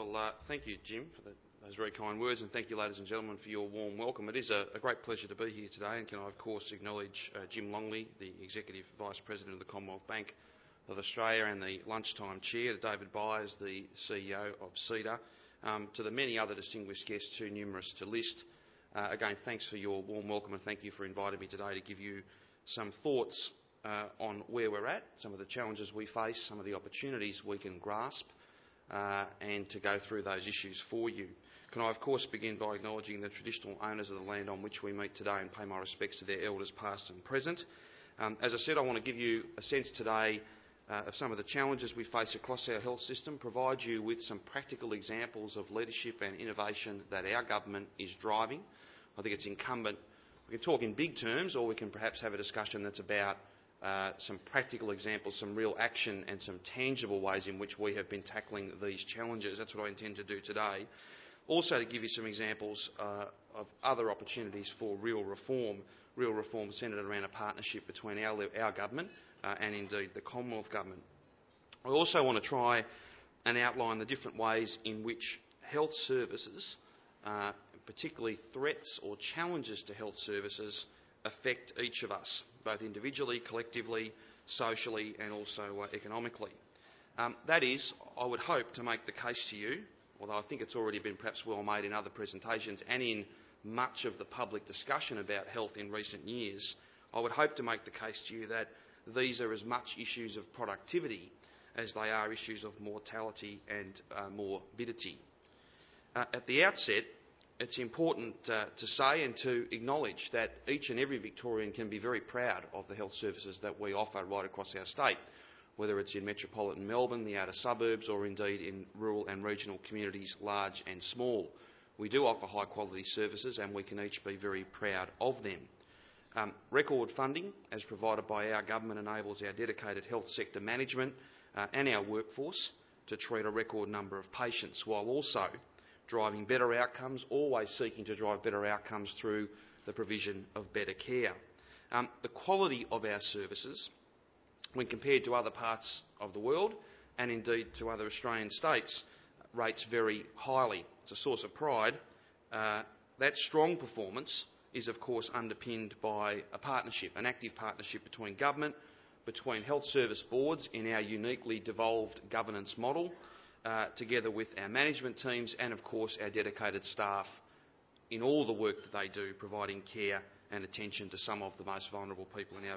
Well, thank you, Jim, for those very kind words, and thank you, ladies and gentlemen, for your warm welcome. It is a great pleasure to be here today, and can I, of course, acknowledge Jim Longley, the Executive Vice President of the Commonwealth Bank of Australia and the lunchtime chair, to David Byers, the CEO of CEDA, to the many other distinguished guests, too numerous to list. Again, thanks for your warm welcome, and thank you for inviting me today to give you some thoughts on where we're at, some of the challenges we face, some of the opportunities we can grasp, and to go through those issues for you. Can I, of course, begin by acknowledging the traditional owners of the land on which we meet today and pay my respects to their elders past and present. As I said, I want to give you a sense today of some of the challenges we face across our health system, provide you with some practical examples of leadership and innovation that our government is driving. I think it's incumbent. We can talk in big terms, or we can perhaps have a discussion that's about some practical examples, some real action and some tangible ways in which we have been tackling these challenges. That's what I intend to do today. Also to give you some examples of other opportunities for real reform centred around a partnership between our government and indeed the Commonwealth Government. I also want to try and outline the different ways in which health services, particularly threats or challenges to health services, affect each of us, both individually, collectively, socially and also economically. That is, I would hope to make the case to you, although I think it's already been perhaps well made in other presentations and in much of the public discussion about health in recent years, I would hope to make the case to you that these are as much issues of productivity as they are issues of mortality and morbidity. At the outset, it's important to say and to acknowledge that each and every Victorian can be very proud of the health services that we offer right across our state, whether it's in metropolitan Melbourne, the outer suburbs, or indeed in rural and regional communities, large and small. We do offer high quality services and we can each be very proud of them. Record funding, as provided by our government, enables our dedicated health sector management and our workforce to treat a record number of patients, while also driving better outcomes, always seeking to drive better outcomes through the provision of better care. The quality of our services, when compared to other parts of the world and indeed to other Australian states, rates very highly. It's a source of pride. That strong performance is of course underpinned by a partnership, an active partnership between government, between health service boards in our uniquely devolved governance model, together with our management teams and of course our dedicated staff in all the work that they do, providing care and attention to some of the most vulnerable people in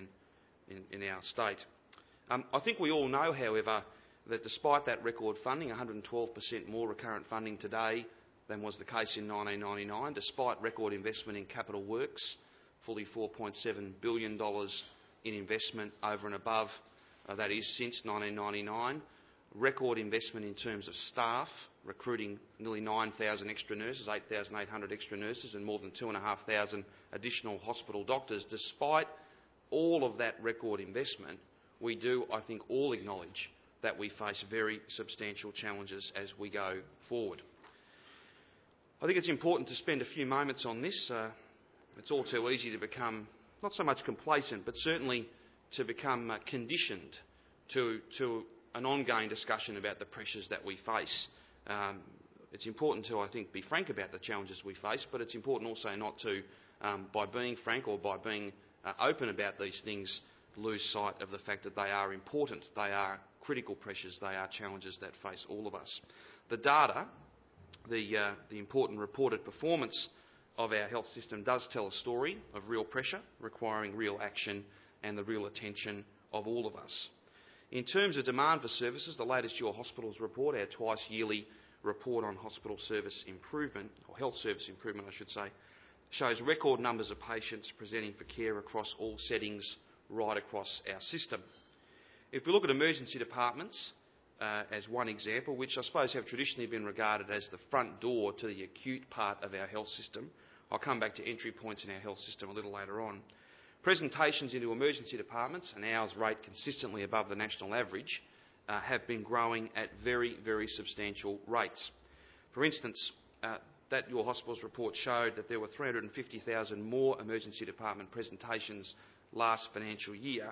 our state. I think we all know, however, that despite that record funding, 112% more recurrent funding today than was the case in 1999, despite record investment in capital works, fully $4.7 billion in investment over and above, that is, since 1999, record investment in terms of staff, recruiting nearly 9,000 extra nurses, 8,800 extra nurses and more than 2,500 additional hospital doctors. Despite all of that record investment, we do, I think, all acknowledge that we face very substantial challenges as we go forward. I think it's important to spend a few moments on this. It's all too easy to become not so much complacent, but certainly to become conditioned to an ongoing discussion about the pressures that we face. It's important to, I think, be frank about the challenges we face, but it's important also not to, by being frank or by being open about these things, lose sight of the fact that they are important. They are critical pressures. They are challenges that face all of us. The data, the important reported performance of our health system does tell a story of real pressure requiring real action and the real attention of all of us. In terms of demand for services, the latest Your Hospitals report, our twice yearly report on hospital service improvement, or health service improvement I should say, shows record numbers of patients presenting for care across all settings right across our system. If we look at emergency departments as one example, which I suppose have traditionally been regarded as the front door to the acute part of our health system, I'll come back to entry points in our health system a little later on. Presentations into emergency departments, and ours rate consistently above the national average, have been growing at very, very substantial rates. For instance, that Your Hospitals report showed that there were 350,000 more emergency department presentations last financial year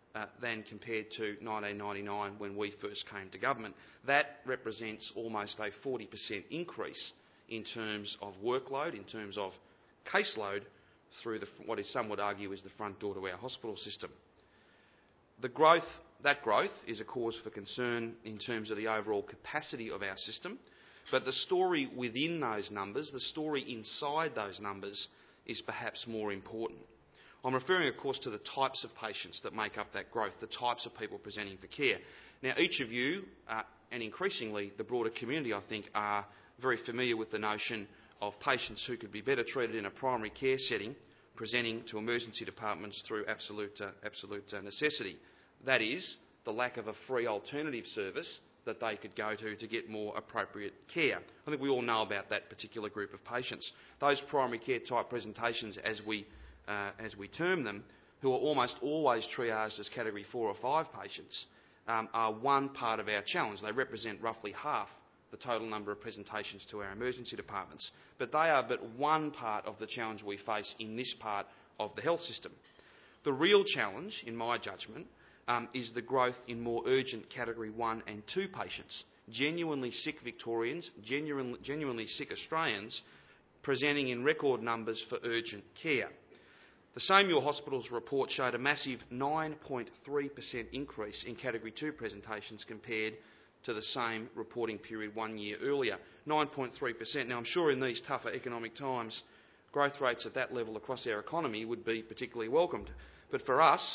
than compared to 1999 when we first came to government. That represents almost a 40% increase in terms of workload, in terms of caseload through what some would argue is the front door to our hospital system. That growth is a cause for concern in terms of the overall capacity of our system, but the story within those numbers, the story inside those numbers, is perhaps more important. I'm referring, of course, to the types of patients that make up that growth, the types of people presenting for care. Now, each of you, and increasingly the broader community, I think, are very familiar with the notion of patients who could be better treated in a primary care setting presenting to emergency departments through absolute necessity. That is, the lack of a free alternative service that they could go to get more appropriate care. I think we all know about that particular group of patients. Those primary care type presentations, as we term them, who are almost always triaged as category 4 or 5 patients, are one part of our challenge. They represent roughly half the total number of presentations to our emergency departments. But they are but one part of the challenge we face in this part of the health system. The real challenge, in my judgment, is the growth in more urgent category 1 and 2 patients, genuinely sick Victorians, genuinely sick Australians, presenting in record numbers for urgent care. The Samuel Hospital's report showed a massive 9.3% increase in category 2 presentations compared to the same reporting period 1 year earlier. 9.3%. Now, I'm sure in these tougher economic times, growth rates at that level across our economy would be particularly welcomed. But for us,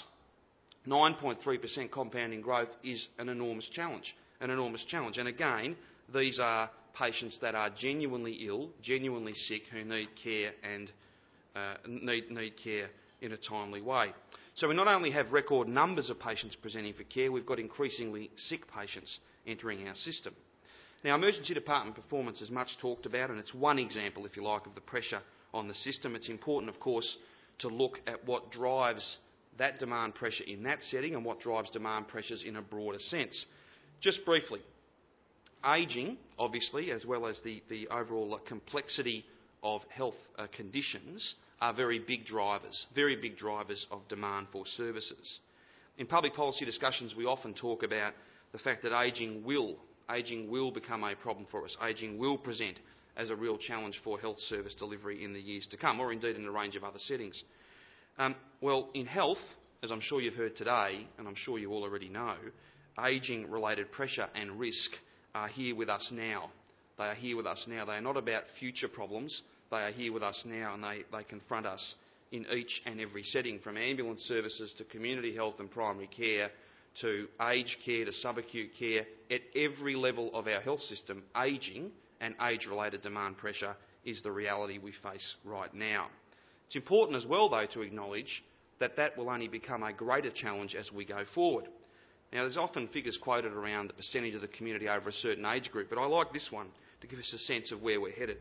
9.3% compounding growth is an enormous challenge. And again, these are patients that are genuinely ill, genuinely sick, who need care and need care in a timely way. So we not only have record numbers of patients presenting for care, we've got increasingly sick patients entering our system. Now, emergency department performance is much talked about, and it's one example, if you like, of the pressure on the system. It's important, of course, to look at what drives that demand pressure in that setting and what drives demand pressures in a broader sense. Just briefly, ageing, obviously, as well as the overall complexity of health conditions, are very big drivers of demand for services. In public policy discussions, we often talk about the fact that ageing will become a problem for us. Ageing will present as a real challenge for health service delivery in the years to come, or indeed in a range of other settings. Well, in health, as I'm sure you've heard today, and I'm sure you all already know, ageing-related pressure and risk are here with us now. They are here with us now. They are not about future problems. They are here with us now, and they confront us in each and every setting, from ambulance services to community health and primary care to aged care to subacute care. At every level of our health system, ageing and age-related demand pressure is the reality we face right now. It's important as well, though, to acknowledge that that will only become a greater challenge as we go forward. Now, there's often figures quoted around the percentage of the community over a certain age group, but I like this one to give us a sense of where we're headed.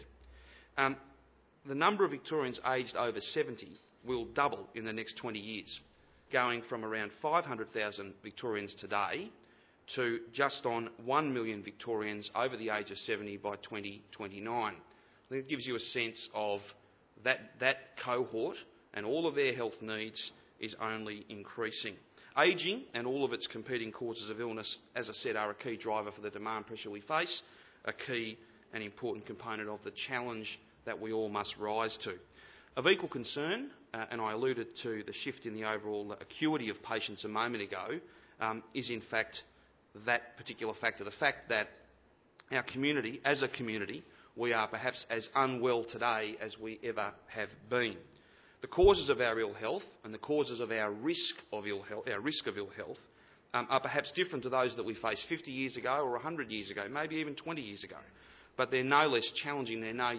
The number of Victorians aged over 70 will double in the next 20 years, going from around 500,000 Victorians today to just on 1 million Victorians over the age of 70 by 2029. I think it gives you a sense of that cohort and all of their health needs is only increasing. Ageing and all of its competing causes of illness, as I said, are a key driver for the demand pressure we face, a key and important component of the challenge that we all must rise to. Of equal concern, and I alluded to the shift in the overall acuity of patients a moment ago, is in fact that particular factor, the fact that our community, as a community, we are perhaps as unwell today as we ever have been. The causes of our ill health and the causes of our risk of ill health, are perhaps different to those that we faced 50 years ago or 100 years ago, maybe even 20 years ago. But they're no less challenging, they're no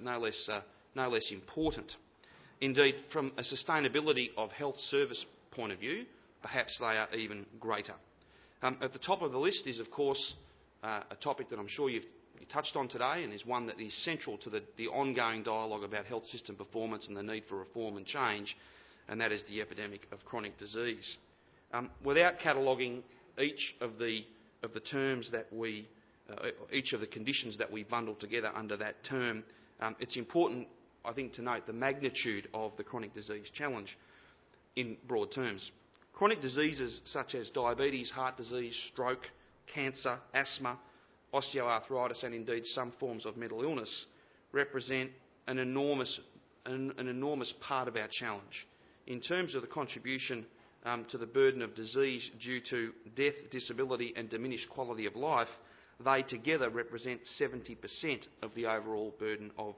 less important. Indeed, from a sustainability of health service point of view, perhaps they are even greater. At the top of the list is, of course, a topic that I'm sure you've touched on today, and is one that is central to the ongoing dialogue about health system performance and the need for reform and change, and that is the epidemic of chronic disease. Without cataloguing each of the terms that each of the conditions that we bundle together under that term, it's important, I think, to note the magnitude of the chronic disease challenge in broad terms. Chronic diseases such as diabetes, heart disease, stroke, cancer, asthma, osteoarthritis and indeed some forms of mental illness represent an enormous part of our challenge. In terms of the contribution to the burden of disease due to death, disability and diminished quality of life, they together represent 70% of the overall burden of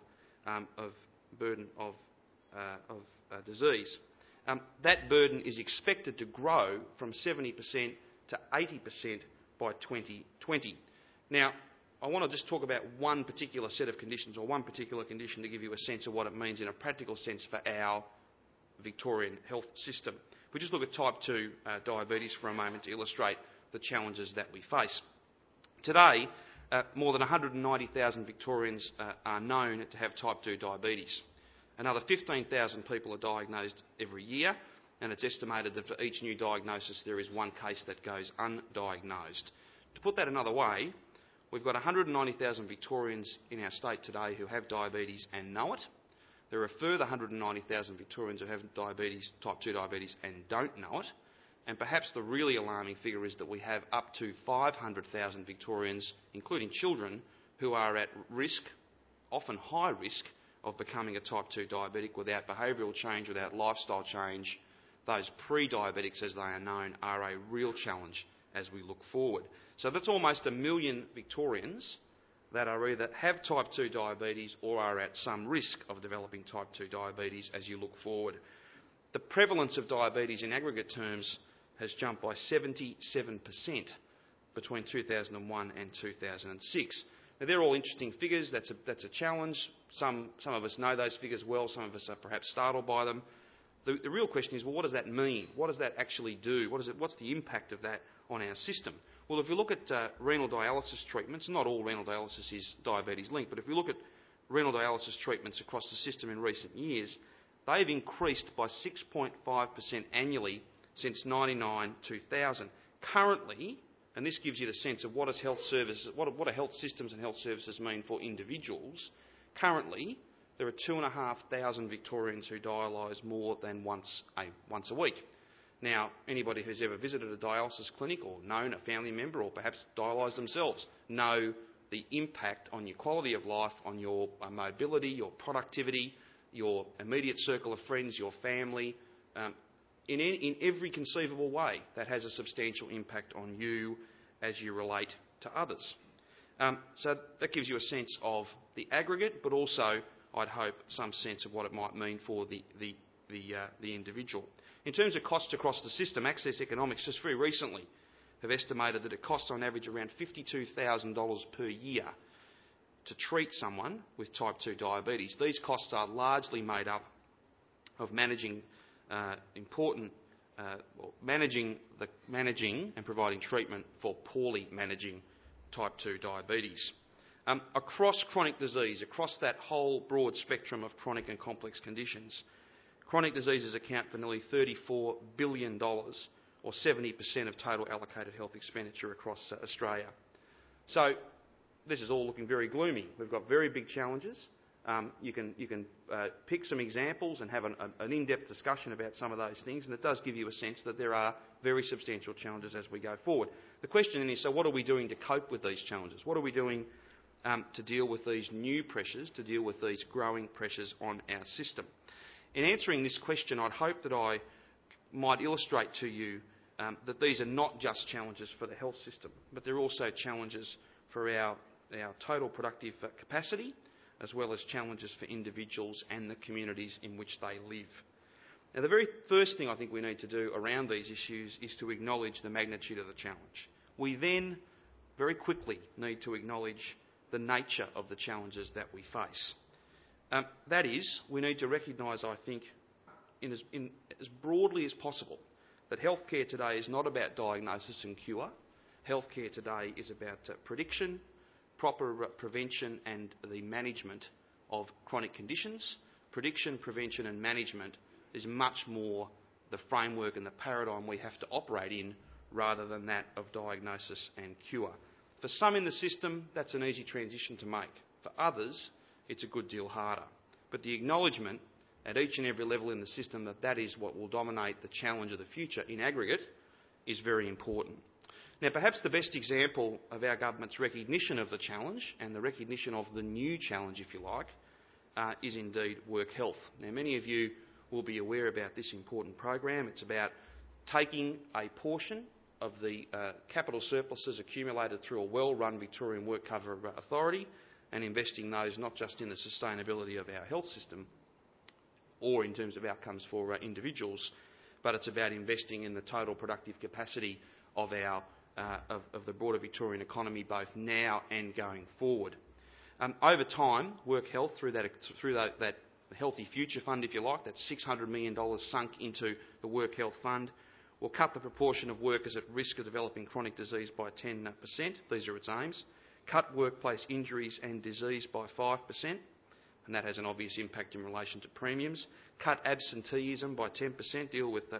disease. That burden is expected to grow from 70% to 80% by 2020. Now, I want to just talk about one particular set of conditions, or one particular condition, to give you a sense of what it means in a practical sense for our Victorian health system. If we just look at type 2 diabetes for a moment to illustrate the challenges that we face. Today, more than 190,000 Victorians are known to have type 2 diabetes. Another 15,000 people are diagnosed every year, and it's estimated that for each new diagnosis there is one case that goes undiagnosed. To put that another way, we've got 190,000 Victorians in our state today who have diabetes and know it. There are a further 190,000 Victorians who have diabetes, type 2 diabetes, and don't know it. And perhaps the really alarming figure is that we have up to 500,000 Victorians, including children, who are at risk, often high risk, of becoming a type 2 diabetic without behavioural change, without lifestyle change. Those pre-diabetics, as they are known, are a real challenge as we look forward. So that's almost 1 million Victorians that are either have type 2 diabetes or are at some risk of developing type 2 diabetes as you look forward. The prevalence of diabetes in aggregate terms has jumped by 77% between 2001 and 2006. Now, they're all interesting figures. That's a challenge. Some of us know those figures well. Some of us are perhaps startled by them. The real question is, well, what does that mean? What does that actually do? What's the impact of that on our system? Well, if you look at renal dialysis treatments, not all renal dialysis is diabetes linked, but if we look at renal dialysis treatments across the system in recent years, they've increased by 6.5% annually since 1999-2000. Currently, and this gives you the sense of what do health systems and health services mean for individuals. Currently, there are 2,500 Victorians who dialyse more than once a week. Now, anybody who's ever visited a dialysis clinic or known a family member or perhaps dialysed themselves know the impact on your quality of life, on your mobility, your productivity, your immediate circle of friends, your family. In every conceivable way, that has a substantial impact on you as you relate to others. So that gives you a sense of the aggregate, but also, I'd hope, some sense of what it might mean for the individual. In terms of costs across the system, Access Economics just very recently have estimated that it costs on average around $52,000 per year to treat someone with type 2 diabetes. These costs are largely made up of managing and providing treatment for poorly managing type 2 diabetes. Across chronic disease, across that whole broad spectrum of chronic and complex conditions, chronic diseases account for nearly $34 billion, or 70% of total allocated health expenditure across Australia. So this is all looking very gloomy. We've got very big challenges. You can pick some examples and have an in-depth discussion about some of those things, and it does give you a sense that there are very substantial challenges as we go forward. The question then is, so what are we doing to cope with these challenges? What are we doing to deal with these new pressures, to deal with these growing pressures on our system? In answering this question, I'd hope that I might illustrate to you that these are not just challenges for the health system, but they're also challenges for our total productive capacity, as well as challenges for individuals and the communities in which they live. Now, the very first thing I think we need to do around these issues is to acknowledge the magnitude of the challenge. We then, very quickly, need to acknowledge the nature of the challenges that we face. That is, we need to recognise, I think, in as broadly as possible, that healthcare today is not about diagnosis and cure. Healthcare today is about prediction, proper prevention and the management of chronic conditions. Prediction, prevention and management is much more the framework and the paradigm we have to operate in rather than that of diagnosis and cure. For some in the system, that's an easy transition to make. For others, it's a good deal harder. But the acknowledgement at each and every level in the system that is what will dominate the challenge of the future in aggregate is very important. Now, perhaps the best example of our government's recognition of the challenge and the recognition of the new challenge, if you like, is indeed work health. Now, many of you will be aware about this important program. It's about taking a portion of the capital surpluses accumulated through a well-run Victorian Work Cover Authority and investing those not just in the sustainability of our health system or in terms of outcomes for individuals, but it's about investing in the total productive capacity of the broader Victorian economy, both now and going forward. Over time, work health through that Healthy Future Fund, if you like, that's $600 million sunk into the Work Health Fund, will cut the proportion of workers at risk of developing chronic disease by 10%. These are its aims. Cut workplace injuries and disease by 5%, and that has an obvious impact in relation to premiums. Cut absenteeism by 10%, deal with the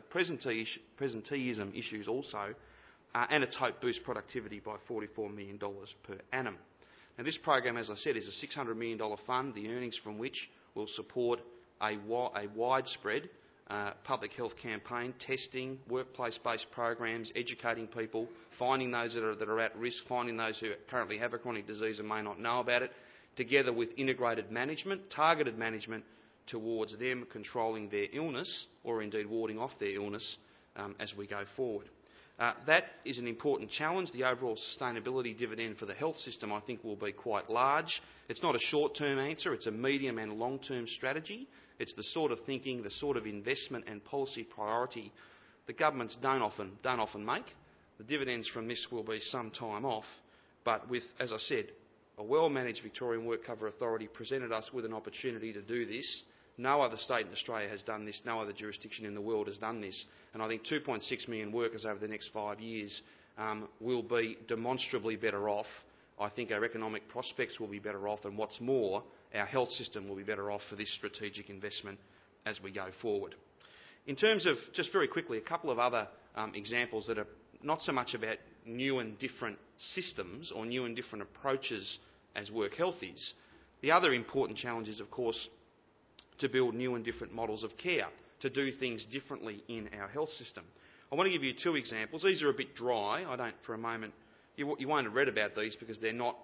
presenteeism issues also, and its hope boost productivity by $44 million per annum. Now, this program, as I said, is a $600 million fund, the earnings from which will support a widespread public health campaign, testing, workplace-based programs, educating people, finding those that are at risk, finding those who currently have a chronic disease and may not know about it, together with integrated management, targeted management towards them controlling their illness or indeed warding off their illness as we go forward. That is an important challenge. The overall sustainability dividend for the health system, I think, will be quite large. It's not a short-term answer, it's a medium and long-term strategy. It's the sort of thinking, the sort of investment and policy priority that governments don't often make. The dividends from this will be some time off, but with, as I said, a well-managed Victorian Work Cover Authority presented us with an opportunity to do this. No other state in Australia has done this, no other jurisdiction in the world has done this, and I think 2.6 million workers over the next 5 years will be demonstrably better off. I think our economic prospects will be better off, and what's more, our health system will be better off for this strategic investment as we go forward. In terms of, just very quickly, a couple of other examples that are not so much about new and different systems or new and different approaches as work health is. The other important challenge is, of course, to build new and different models of care, to do things differently in our health system. I want to give you two examples. These are a bit dry. I don't, for a moment, you won't have read about these because they're not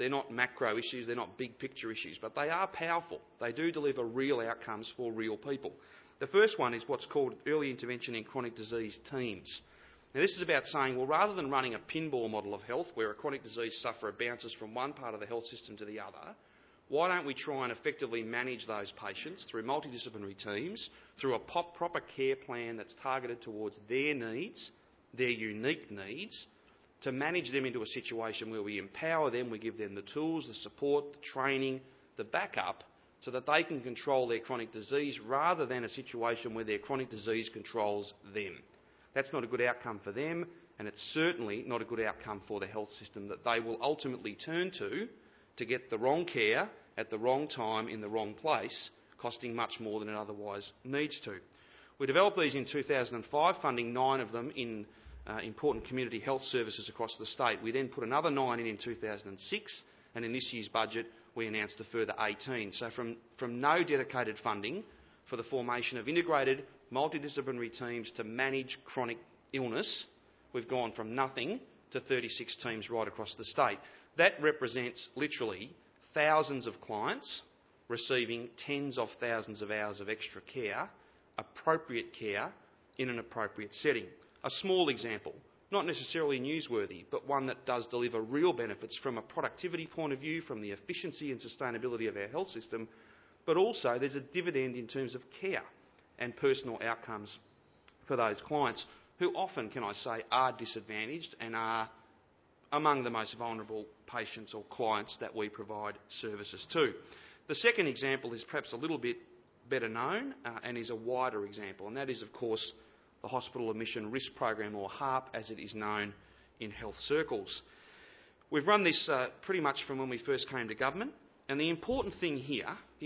macro issues, they're not big picture issues, but they are powerful. They do deliver real outcomes for real people. The first one is what's called early intervention in chronic disease teams. Now, this is about saying, well, rather than running a pinball model of health where a chronic disease sufferer bounces from one part of the health system to the other, why don't we try and effectively manage those patients through multidisciplinary teams, through a proper care plan that's targeted towards their needs, their unique needs, to manage them into a situation where we empower them, we give them the tools, the support, the training, the backup, so that they can control their chronic disease rather than a situation where their chronic disease controls them. That's not a good outcome for them, and it's certainly not a good outcome for the health system that they will ultimately turn to get the wrong care at the wrong time in the wrong place, costing much more than it otherwise needs to. We developed these in 2005, funding 9 of them in important community health services across the state. We then put another 9 in 2006, and in this year's budget we announced a further 18. So from no dedicated funding for the formation of integrated multidisciplinary teams to manage chronic illness, we've gone from nothing to 36 teams right across the state. That represents literally thousands of clients receiving tens of thousands of hours of extra care, appropriate care, in an appropriate setting. A small example, not necessarily newsworthy, but one that does deliver real benefits from a productivity point of view, from the efficiency and sustainability of our health system, but also there's a dividend in terms of care and personal outcomes for those clients who often, can I say, are disadvantaged and are among the most vulnerable patients or clients that we provide services to. The second example is perhaps a little bit better known and is a wider example, and that is, of course, the Hospital Admission Risk Program, or HARP as it is known in health circles. We've run this pretty much from when we first came to government, and the important thing here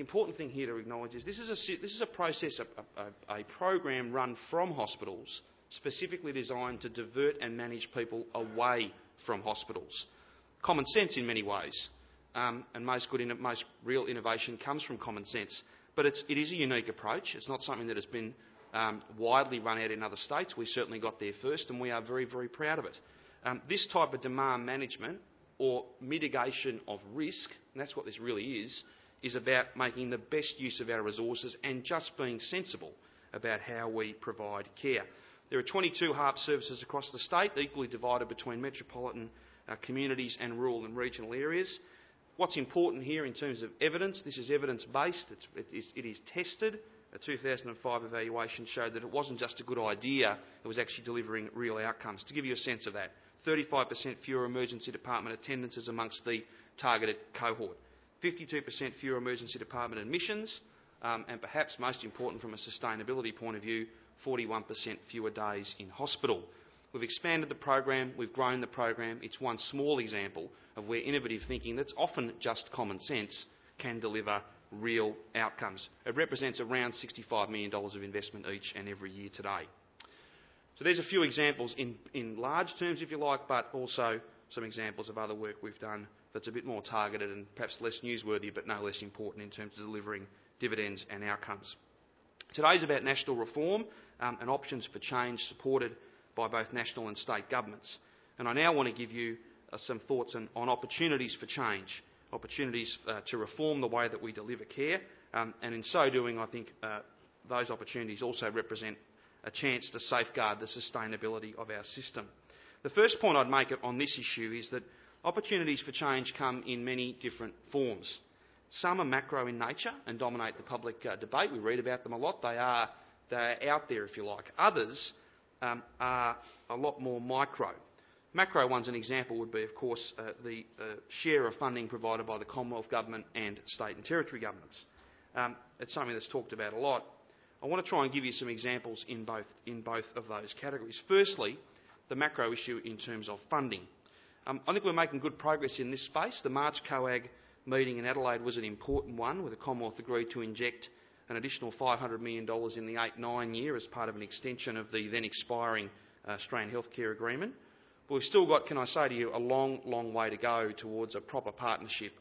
to acknowledge is this is a process, a program run from hospitals specifically designed to divert and manage people away from hospitals. Common sense in many ways, and most real innovation comes from common sense. but it is a unique approach. It's not something that has been widely run out in other states. We certainly got there first, and we are very, very proud of it. This type of demand management or mitigation of risk, and that's what this really is about making the best use of our resources and just being sensible about how we provide care. There are 22 HARP services across the state, equally divided between metropolitan communities and rural and regional areas. What's important here in terms of evidence, this is evidence-based, it is tested. A 2005 evaluation showed that it wasn't just a good idea, it was actually delivering real outcomes. To give you a sense of that, 35% fewer emergency department attendances amongst the targeted cohort, 52% fewer emergency department admissions, and perhaps most important from a sustainability point of view, 41% fewer days in hospital. We've expanded the program, we've grown the program. It's one small example of where innovative thinking that's often just common sense can deliver real outcomes. It represents around $65 million of investment each and every year today. So there's a few examples in large terms, if you like, but also some examples of other work we've done that's a bit more targeted and perhaps less newsworthy, but no less important in terms of delivering dividends and outcomes. Today's about national reform and options for change supported by both national and state governments. And I now want to give you some thoughts on opportunities for change, opportunities to reform the way that we deliver care, and in so doing I think those opportunities also represent a chance to safeguard the sustainability of our system. The first point I'd make on this issue is that opportunities for change come in many different forms. Some are macro in nature and dominate the public debate. We read about them a lot. They are out there, if you like. Others are a lot more micro. Macro ones, an example would be, of course, the share of funding provided by the Commonwealth Government and state and territory governments. It's something that's talked about a lot. I want to try and give you some examples in both of those categories. Firstly, the macro issue in terms of funding. I think we're making good progress in this space. The March COAG meeting in Adelaide was an important one, where the Commonwealth agreed to inject an additional $500 million in the 8-9 year as part of an extension of the then expiring Australian Healthcare Agreement. But we've still got, can I say to you, a long, long way to go towards a proper partnership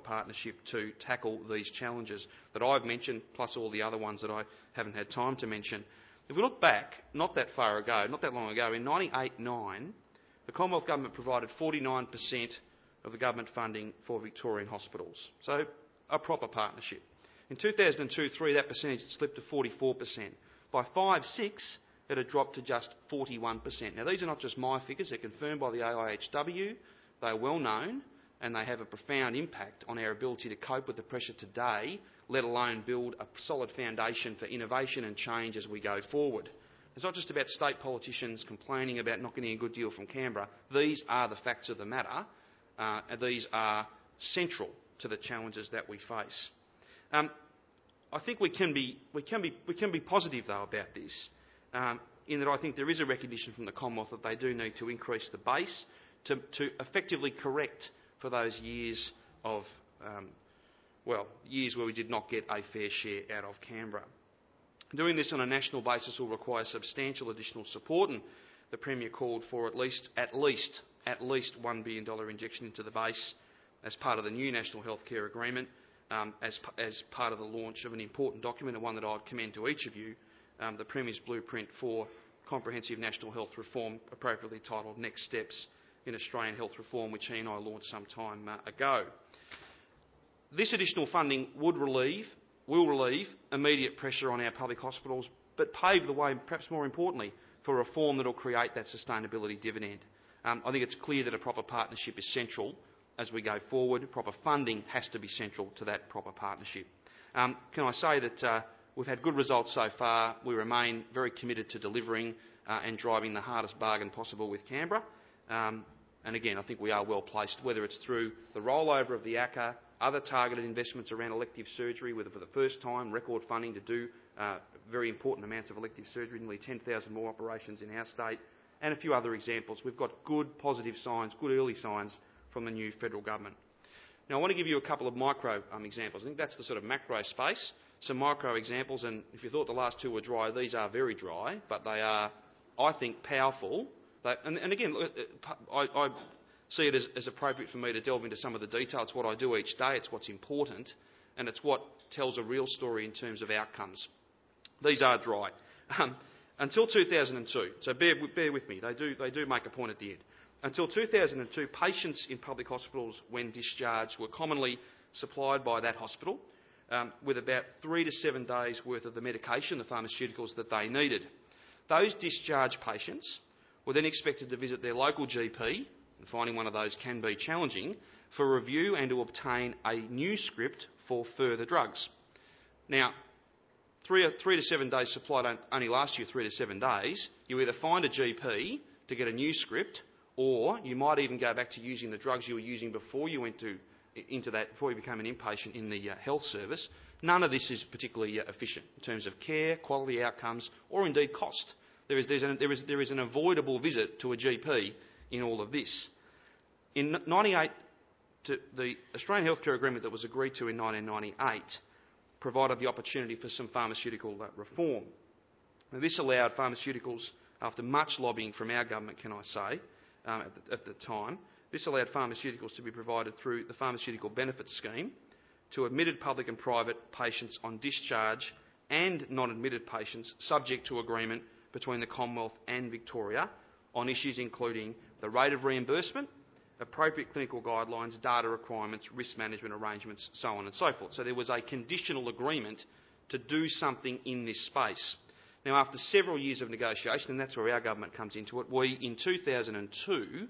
to tackle these challenges that I've mentioned, plus all the other ones that I haven't had time to mention. If we look back, not that long ago, in 1998-9, the Commonwealth Government provided 49% of the government funding for Victorian hospitals. So a proper partnership. In 2002-3, that percentage had slipped to 44%. By 5-6, it had dropped to just 41%. Now, these are not just my figures. They're confirmed by the AIHW. They are well known, and they have a profound impact on our ability to cope with the pressure today, let alone build a solid foundation for innovation and change as we go forward. It's not just about state politicians complaining about not getting a good deal from Canberra. These are the facts of the matter, and these are central to the challenges that we face. I think we can be positive though about this, in that I think there is a recognition from the Commonwealth that they do need to increase the base to effectively correct for those years of years where we did not get a fair share out of Canberra. Doing this on a national basis will require substantial additional support, and the Premier called for at least $1 billion injection into the base as part of the new National Healthcare Agreement, as part of the launch of an important document, and one that I'd commend to each of you, the Premier's Blueprint for Comprehensive National Health Reform, appropriately titled Next Steps in Australian Health Reform, which he and I launched some time ago. This additional funding will relieve immediate pressure on our public hospitals, but pave the way, perhaps more importantly, for reform that will create that sustainability dividend. I think it's clear that a proper partnership is central as we go forward. Proper funding has to be central to that proper partnership. Can I say that we've had good results so far. We remain very committed to delivering and driving the hardest bargain possible with Canberra. And again, I think we are well placed, whether it's through the rollover of the ACCA, other targeted investments around elective surgery, whether for the first time, record funding to do very important amounts of elective surgery, nearly 10,000 more operations in our state, and a few other examples. We've got good positive signs, good early signs from the new federal government. Now, I want to give you a couple of micro examples. I think that's the sort of macro space. Some micro examples, and if you thought the last two were dry, these are very dry, but they are, I think, powerful. And again, I see it as appropriate for me to delve into some of the detail. It's what I do each day. It's what's important. and it's what tells a real story in terms of outcomes. These are dry. Until 2002, so bear with me, they do make a point at the end. Until 2002, patients in public hospitals, when discharged, were commonly supplied by that hospital with about 3 to 7 days' worth of the medication, the pharmaceuticals that they needed. Those discharged patients were then expected to visit their local GP, and finding one of those can be challenging, for review and to obtain a new script for further drugs. Now, 3 to 7 days supply don't only last you 3 to 7 days. You either find a GP to get a new script, or you might even go back to using the drugs you were using before you went before you became an inpatient in the health service. None of this is particularly efficient in terms of care, quality outcomes, or indeed cost. There is an avoidable visit to a GP in all of this. In 1998, the Australian Healthcare Agreement that was agreed to in 1998 provided the opportunity for some pharmaceutical reform. Now, this allowed pharmaceuticals, after much lobbying from our government, can I say, at the time, this allowed pharmaceuticals to be provided through the Pharmaceutical Benefits Scheme to admitted public and private patients on discharge and non-admitted patients, subject to agreement between the Commonwealth and Victoria on issues including the rate of reimbursement, appropriate clinical guidelines, data requirements, risk management arrangements, so on and so forth. So there was a conditional agreement to do something in this space. Now, after several years of negotiation, and that's where our government comes into it, in 2002,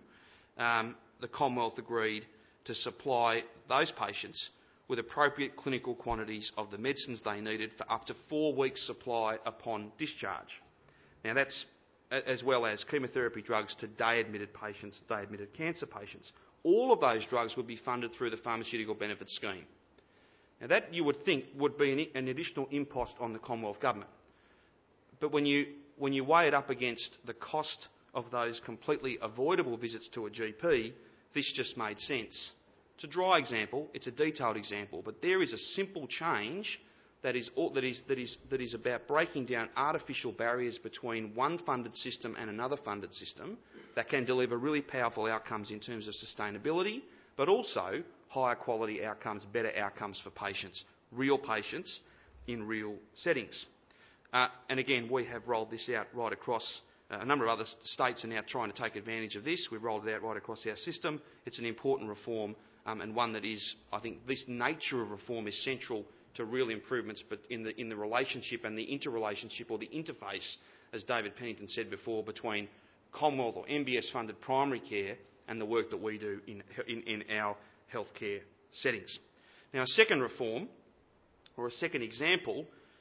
the Commonwealth agreed to supply those patients with appropriate clinical quantities of the medicines they needed for up to 4 weeks' supply upon discharge. Now, that's as well as chemotherapy drugs to day-admitted patients, day-admitted cancer patients. All of those drugs would be funded through the Pharmaceutical Benefits Scheme. Now, that you would think would be an additional impost on the Commonwealth Government. But when you weigh it up against the cost of those completely avoidable visits to a GP, this just made sense. It's a dry example, it's a detailed example, but there is a simple change that is about breaking down artificial barriers between one funded system and another funded system that can deliver really powerful outcomes in terms of sustainability, but also higher quality outcomes, better outcomes for patients in real settings. And again, we have rolled this out right across. A number of other states are now trying to take advantage of this. We've rolled it out right across our system. It's an important reform and one that is, I think, this nature of reform is central to real improvements, but in the relationship and the interrelationship or the interface, as David Pennington said before, between Commonwealth or MBS-funded primary care and the work that we do in our healthcare settings. Now, a second reform, or a second example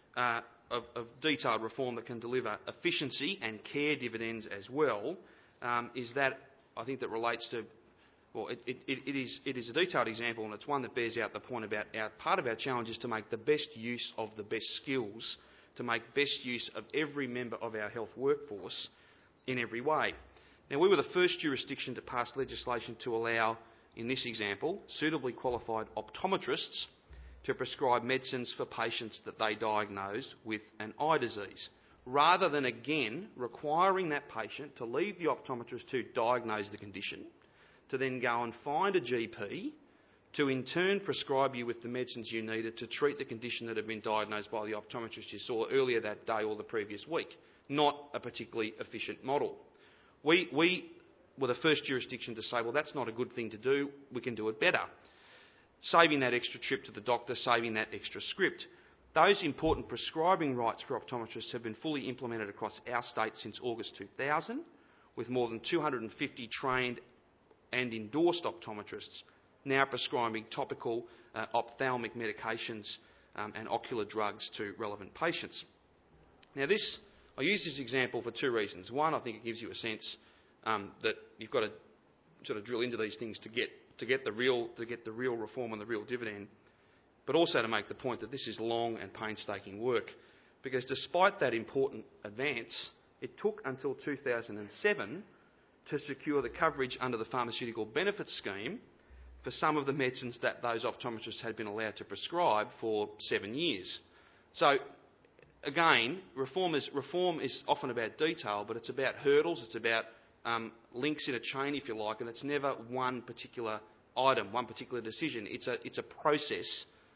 of detailed reform that can deliver efficiency and care dividends as well, is that I think that relates to, well, it is a detailed example, and it's one that bears out the point about part of our challenge is to make the best use of the best skills, to make best use of every member of our health workforce in every way. Now, we were the first jurisdiction to pass legislation to allow, in this example, suitably qualified optometrists to prescribe medicines for patients that they diagnose with an eye disease, rather than again requiring that patient to leave the optometrist to diagnose the condition, to then go and find a GP to in turn prescribe you with the medicines you needed to treat the condition that had been diagnosed by the optometrist you saw earlier that day or the previous week. Not a particularly efficient model. We were the first jurisdiction to say, well, that's not a good thing to do, we can do it better. Saving that extra trip to the doctor, saving that extra script. Those important prescribing rights for optometrists have been fully implemented across our state since August 2000, with more than 250 trained and endorsed optometrists now prescribing topical ophthalmic medications and ocular drugs to relevant patients. Now, I use this example for two reasons. One, I think it gives you a sense that you've got to sort of drill into these things to get the real reform and the real dividend, but also to make the point that this is long and painstaking work, because despite that important advance, it took until 2007 to secure the coverage under the Pharmaceutical Benefits Scheme for some of the medicines that those optometrists had been allowed to prescribe for 7 years. So, again, reform is often about detail, but it's about hurdles, it's about links in a chain, if you like, and it's never one particular item, one particular decision. It's a process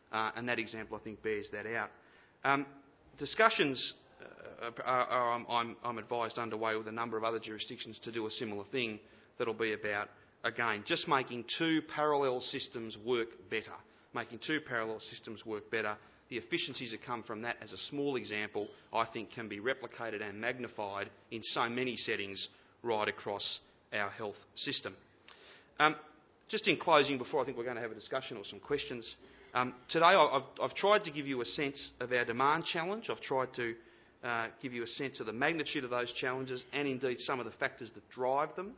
and that example, I think, bears that out. Discussions I'm advised underway with a number of other jurisdictions to do a similar thing that'll be about, again, just making two parallel systems work better. Making two parallel systems work better. The efficiencies that come from that, as a small example, I think can be replicated and magnified in so many settings right across our health system. Just in closing, before I think we're going to have a discussion or some questions, today I've tried to give you a sense of our demand challenge. I've tried to give you a sense of the magnitude of those challenges and indeed some of the factors that drive them.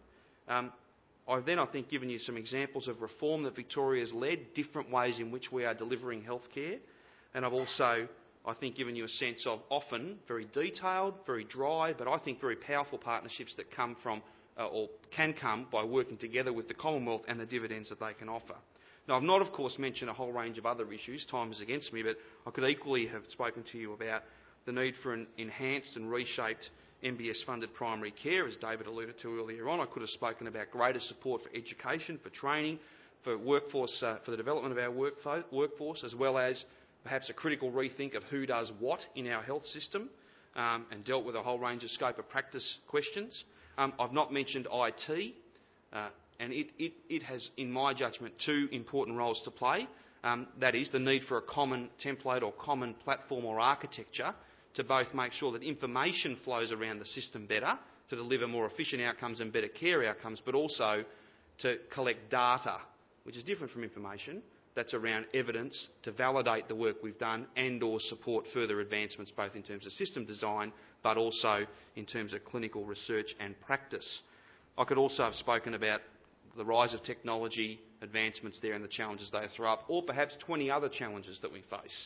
I've then, I think, given you some examples of reform that Victoria's led, different ways in which we are delivering healthcare. And I've also, I think, given you a sense of often very detailed, very dry, but I think very powerful partnerships that come from, or can come by working together with the Commonwealth and the dividends that they can offer. Now, I've not, of course, mentioned a whole range of other issues. Time is against me, but I could equally have spoken to you about the need for an enhanced and reshaped MBS-funded primary care, as David alluded to earlier on. I could have spoken about greater support for education, for training, for workforce, for the development of our workforce, as well as perhaps a critical rethink of who does what in our health system, and dealt with a whole range of scope of practice questions. I've not mentioned IT, and it has, in my judgment, two important roles to play. That is the need for a common template or common platform or architecture to both make sure that information flows around the system better, to deliver more efficient outcomes and better care outcomes, but also to collect data, which is different from information, that's around evidence to validate the work we've done and or support further advancements both in terms of system design but also in terms of clinical research and practice. I could also have spoken about the rise of technology, advancements there and the challenges they throw up, or perhaps 20 other challenges that we face.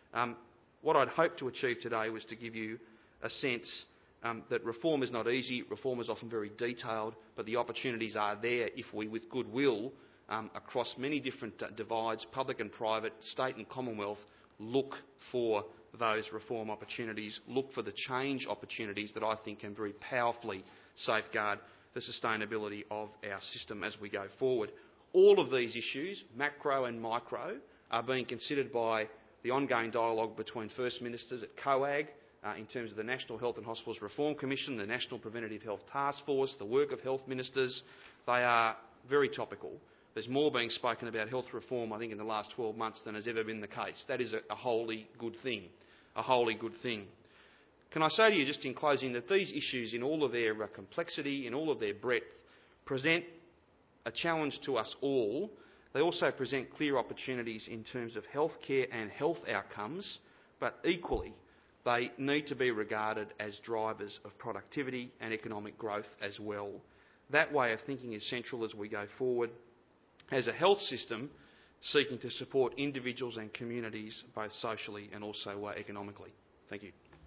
What I'd hoped to achieve today was to give you a sense that reform is not easy, reform is often very detailed, but the opportunities are there if we, with goodwill, across many different divides, public and private, state and Commonwealth, look for those reform opportunities, look for the change opportunities that I think can very powerfully safeguard the sustainability of our system as we go forward. All of these issues, macro and micro, are being considered by the ongoing dialogue between First Ministers at COAG, in terms of the National Health and Hospitals Reform Commission, the National Preventative Health Task Force, the work of health ministers. They are very topical. There's more being spoken about health reform, I think, in the last 12 months than has ever been the case. That is a wholly good thing. A wholly good thing. Can I say to you, just in closing, that these issues, in all of their complexity, in all of their breadth, present a challenge to us all. They also present clear opportunities in terms of healthcare and health outcomes, but equally, they need to be regarded as drivers of productivity and economic growth as well. That way of thinking is central as we go forward as a health system seeking to support individuals and communities both socially and also economically. Thank you.